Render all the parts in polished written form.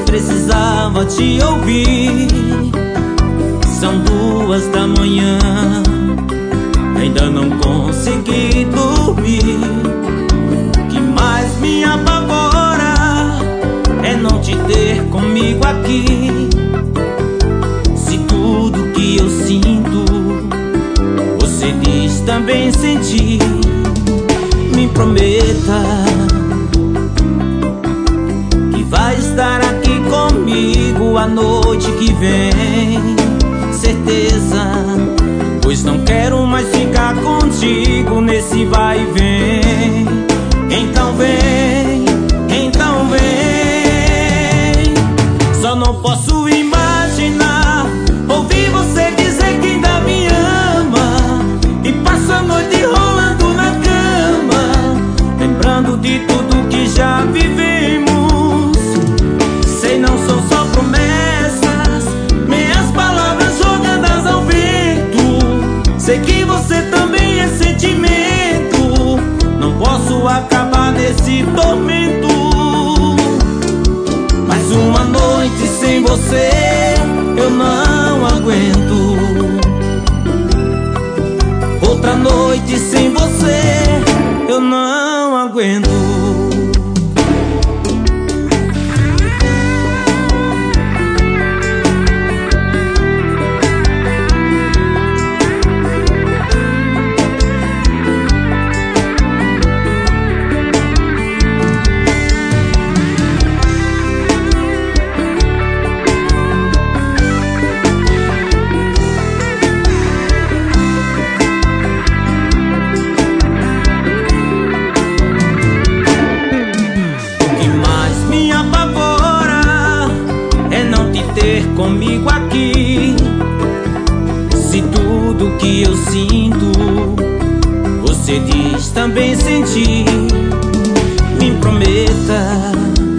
precisava te ouvir. São 2 da manhã, ainda não consegui dormir. O que mais me apavora é não te ter comigo aqui. Se tudo que eu sinto você diz também sentir, me prometa que vai estar aqui comigo a noite que vem. Certeza, pois não quero mais ficar contigo nesse vai e vem. Então vem, então vem. Só não posso imaginar ouvir você dizer que ainda me ama e passa a noite rolando na cama, lembrando de tudo que já vivemos. Sei, não são só promessas, meias palavras jogadas ao vento. Sei que você também é sentimento, não posso acabar nesse tormento. Mais uma noite sem você eu não aguento. Outra noite sem você eu não aguento. Comigo aqui, se tudo que eu sinto você diz também sentir, me prometa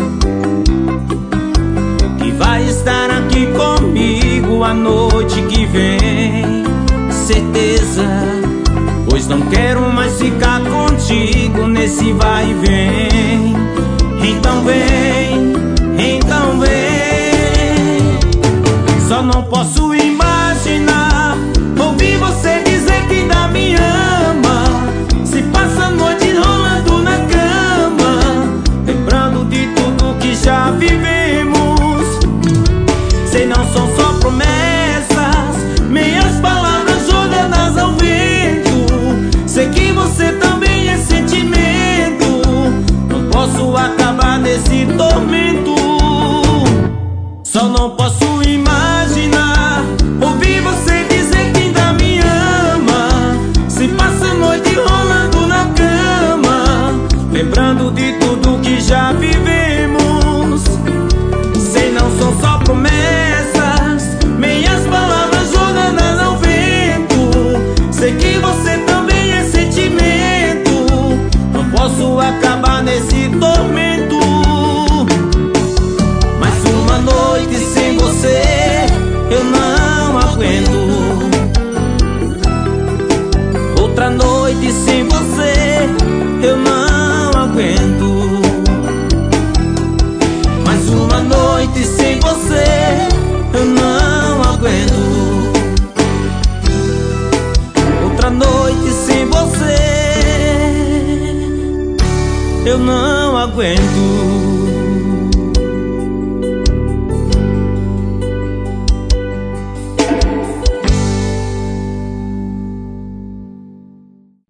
que vai estar aqui comigo a noite que vem. Certeza, pois não quero mais ficar contigo nesse vai e vem. Então vem, então vem. Só não posso imaginar ouvir você dizer que ainda me ama, se passa a noite rolando na cama, lembrando de tudo que já vivemos. Sei, não são só promessas, meias palavras jogadas ao vento. Sei que você também é sentimento, não posso acabar nesse tormento. Só não posso imaginar ouvir você dizer que ainda me ama, se passa a noite rolando na cama, lembrando de tudo que já vivemos. Sei, não são só promessas, meias palavras jogadas ao vento. Sei que você também é sentimento, não posso acabar nesse tormento. Mais uma noite sem você eu não aguento. Outra noite sem você eu não aguento. Mais uma noite sem você eu não aguento. Outra noite sem você eu não aguento.